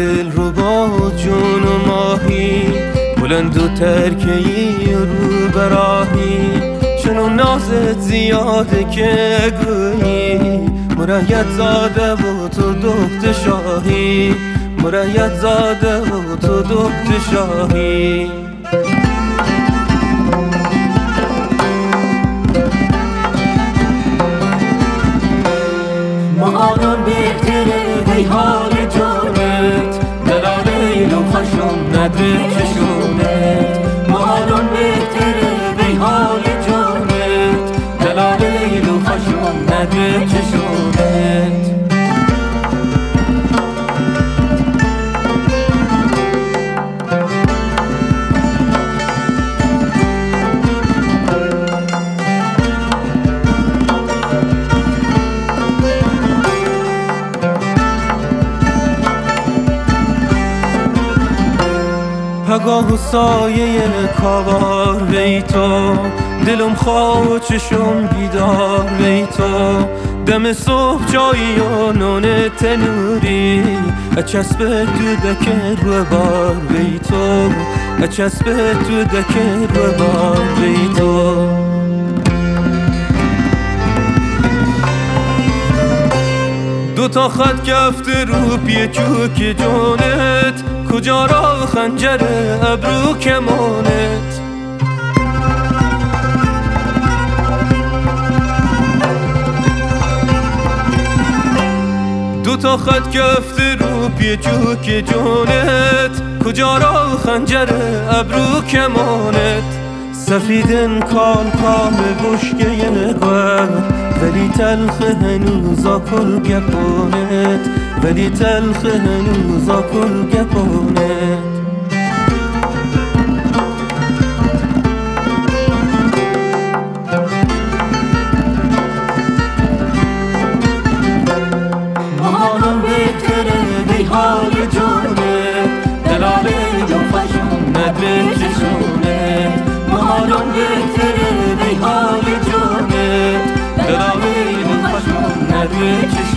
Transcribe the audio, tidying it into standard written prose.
دل رو با جون و ماهی، بلند و ترکهی رو براهی، چنو نازت زیاده که گویی مرید زاده و تو دخت شاهی، مرید زاده و تو دخت شاهی. مهاران بهتره وی حال جانت، دلال لیل و خشم ندره چشونت. مهاران بهتره وی حال جانت، دلال لیل و خشم ندره چشونت. پگاه و سایه کاوار وی تو، دلم خواه و چشم بیدار وی تو. دم صبح جایی و نون تنوری، اچسبه تو دکر و بار وی تو، اچسبه تو دکر و بار وی تو. دو تا خط کفته رو پی چوک جونت، کجا را خنجر ابرو کمانت. دو تا خط کفته رو پی چوک جونت، کجا را خنجر ابرو کمانت. سفیدن کال کام بشکه نگوه، ولی تلخ هنوزا کل گپونت، ولی تلخ هنوزا کل گپونت. مهاران بهتره وی حال جانت، دلال لیل و خشم ندره چشونت. مهاران بهتره وی حال جانت، دلال لیل و خشم ندره چشونت.